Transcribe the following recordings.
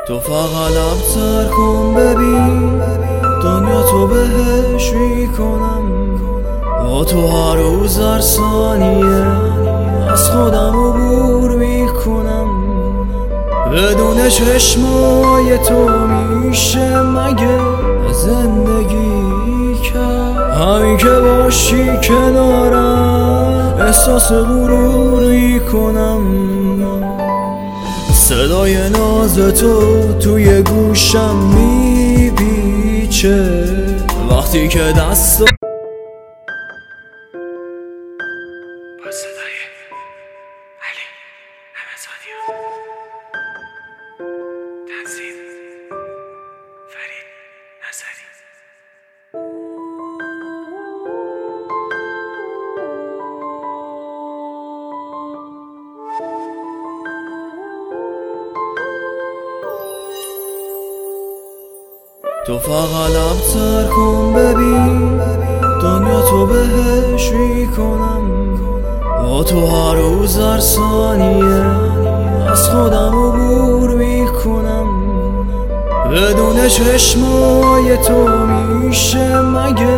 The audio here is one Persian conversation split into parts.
تو فقط لب‌تر کن ببین دنیا تو بهش میکنم، با تو هر روز هر ثانیه از خودم عبور میکنم. بدون چشمای تو میشه مگه زندگی کرد؟ همین که باشی کنارم احساس غروری کنم. صدای ناز تو توی گوشم میپیچه وقتی که دست با صدای علی نمزادیان، تنظیم فرید نظری. تو فقط لب‌تر کن ببین دنیا تو بهش میکنم، با تو هر روز هر ثانیه از خودم عبور میکنم. بدون چشمای تو میشه مگه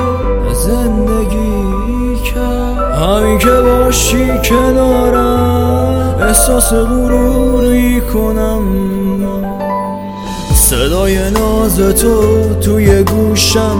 زندگی کرد؟ همین که باشی کنارم احساس غروری کنم. صدای ناز تو توی گوشم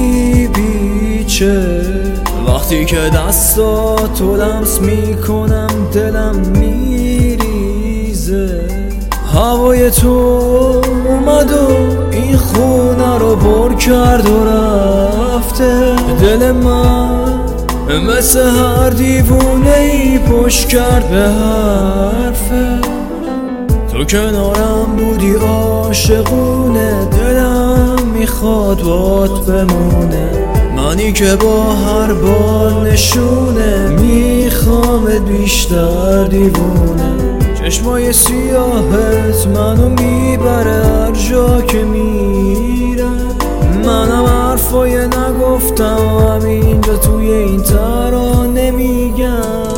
میپیچه وقتی که دستاتو لمس میکنم دلم میریزه. هوای تو اومد و این خونه رو پر کرد و رفته، دل من مثل هر دیوونه ای پشت کرد به حرفه. تو کنارم بودی عاشقونه، دلم میخواد بات بمونه. منی که با هر بار نشونه میخوامت بیشتر دیوونه. چشمای سیاهت منو میبره هر جا که میره. منم حرفای نگفتم همینجا توی این ترانه میگم.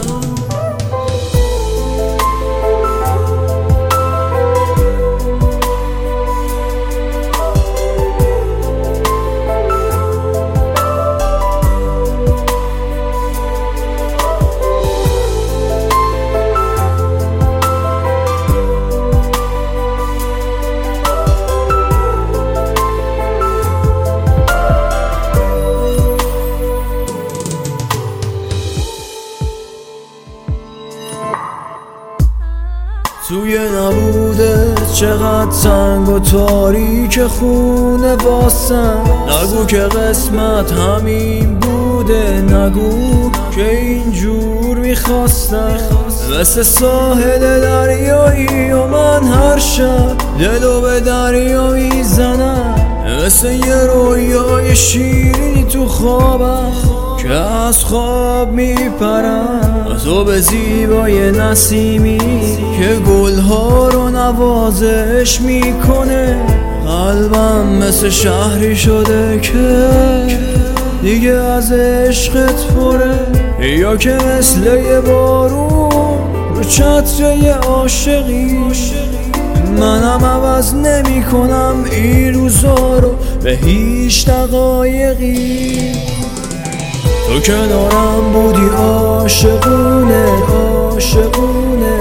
توی نبوده چقدر تنگ و تاریک خونه واسم. نگو که قسمت همین بوده، نگو که اینجور میخواستم. مثل ساحل دریایی و من هر شب دلو به دریا میزنم. مثل یه رویای شیرینی تو خوابم که از خواب میپرم. تو به زیبای نسیمی که گلها رو نوازش میکنه. قلبم مثل شهری شده که دیگه از عشقت پره، یا که مثل یه بارون رو چتر عاشقی. منم عوض نمی کنم این روزا رو به هیچ دقایقی. تو کنارم بودی عاشقونه عاشقونه،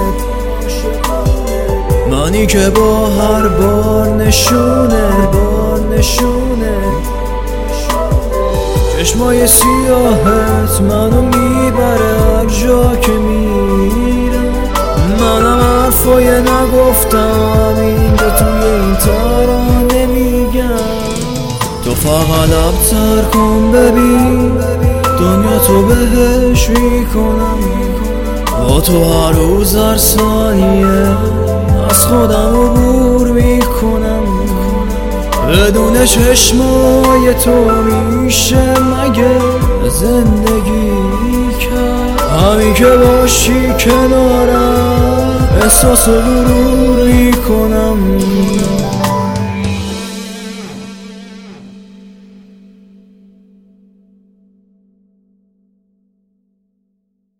منی که با هر بار نشونه چشمای سیاهت منو میبره هر جا که میرم. منم حرفای نگفتم اینجا توی این ترانه میگم. تو فقط لب‌تر کن ببین دنیا تو بهش میکنم، با تو هر روز هر ثانیه از خودم عبور میکنم. بدون چشمای تو میشه مگه زندگی کرد؟ همین که باشی کنارم احساس غروری کنم.